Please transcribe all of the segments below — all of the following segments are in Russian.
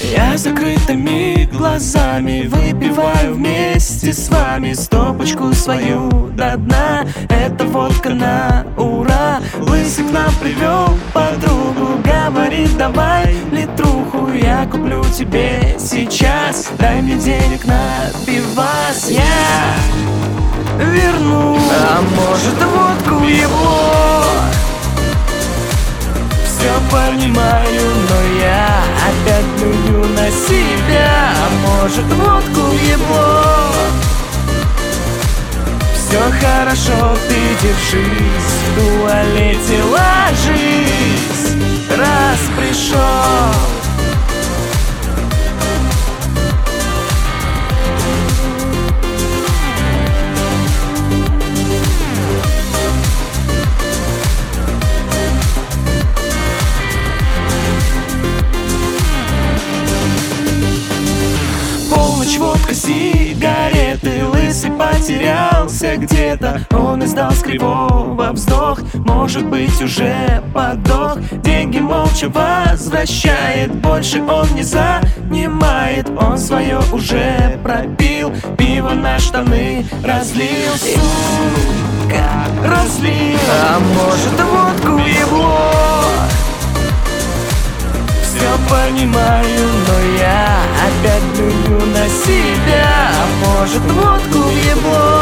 Я закрытыми глазами выпиваю вместе с вами стопочку свою до дна. Это водка на ура. Лысый к нам привел подругу, говорит: давай литруху я куплю тебе сейчас. Дай мне денег на пивас, я верну, а может водку его. Все понимаю, но я опять плюю на себя. А может водку его. Все хорошо, ты держись, в туалете ложись, раз пришел. Водка, сигареты, лысый потерялся где-то. Он издал с кривого вздох, может быть уже подох. Деньги молча возвращает, больше он не занимает. Он свое уже пропил, пиво на штаны разлил. Сука, разлил, а может водку его. Все понимаю, но я опять плюю на себя. А может водку его.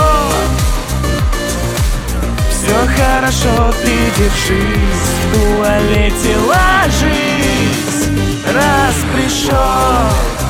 Все хорошо, ты держись, в туалете ложись, раз пришел.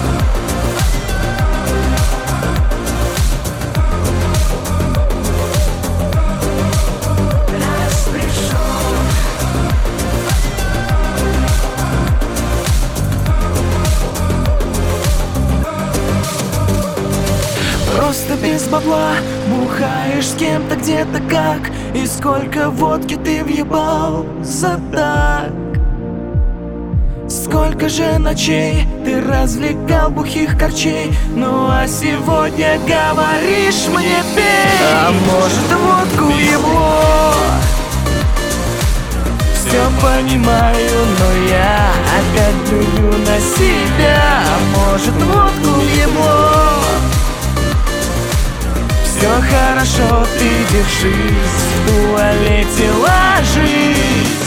Просто без бабла бухаешь с кем-то где-то как. И сколько водки ты въебал за так. Сколько же ночей ты развлекал бухих корчей. Ну а сегодня говоришь мне пей. А может водку его. Все понимаю, но я опять плюю на себя. А может водку его. Все хорошо, ты держись, в туалете ложись.